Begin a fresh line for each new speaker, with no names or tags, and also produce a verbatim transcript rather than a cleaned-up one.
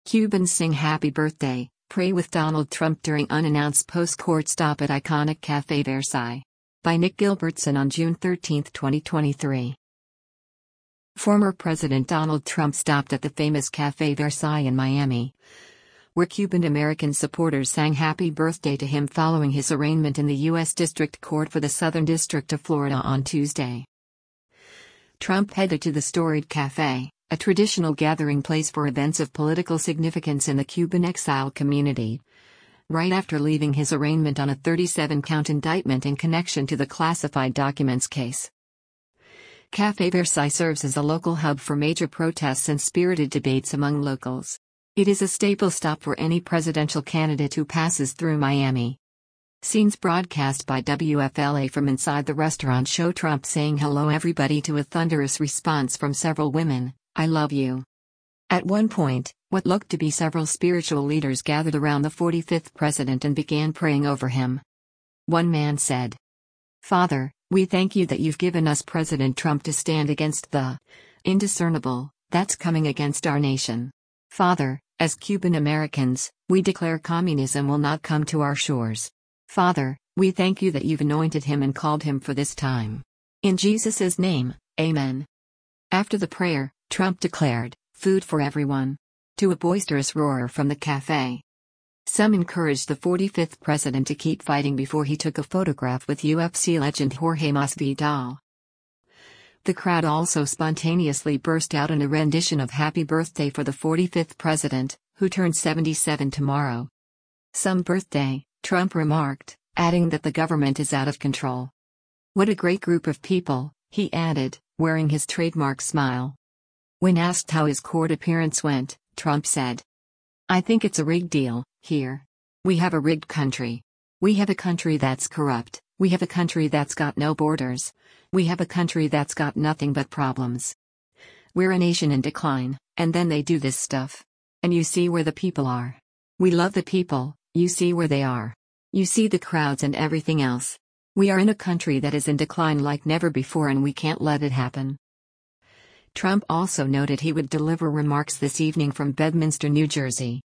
Cubans sing happy birthday, pray with Donald Trump during unannounced post-court stop at iconic Café Versailles. By Nick Gilbertson on June thirteenth, twenty twenty-three. Former President Donald Trump stopped at the famous Café Versailles in Miami, where Cuban-American supporters sang happy birthday to him following his arraignment in the U S District Court for the Southern District of Florida on Tuesday. Trump headed to the storied café, a traditional gathering place for events of political significance in the Cuban exile community, right after leaving his arraignment on a thirty-seven count indictment in connection to the classified documents case. Café Versailles serves as a local hub for major protests and spirited debates among locals. It is a staple stop for any presidential candidate who passes through Miami. Scenes broadcast by W F L A from inside the restaurant show Trump saying hello everybody to a thunderous response from several women, "I love you." At one point, what looked to be several spiritual leaders gathered around the forty-fifth president and began praying over him. One man said, "Father, we thank you that you've given us President Trump to stand against the indiscernible that's coming against our nation. Father, as Cuban Americans, we declare communism will not come to our shores. Father, we thank you that you've anointed him and called him for this time. In Jesus' name, amen." After the prayer, Trump declared, "Food for everyone," to a boisterous roar from the cafe. Some encouraged the forty-fifth president to keep fighting before he took a photograph with U F C legend Jorge Masvidal. The crowd also spontaneously burst out in a rendition of Happy Birthday for the forty-fifth president, who turned seventy-seven tomorrow. "Some birthday," Trump remarked, adding that the government is out of control. "What a great group of people," he added, wearing his trademark smile. When asked how his court appearance went, Trump said, "I think it's a rigged deal here. We have a rigged country. We have a country that's corrupt, we have a country that's got no borders, we have a country that's got nothing but problems. We're a nation in decline, and then they do this stuff. And you see where the people are. We love the people, you see where they are. You see the crowds and everything else. We are in a country that is in decline like never before and we can't let it happen." Trump also noted he would deliver remarks this evening from Bedminster, New Jersey.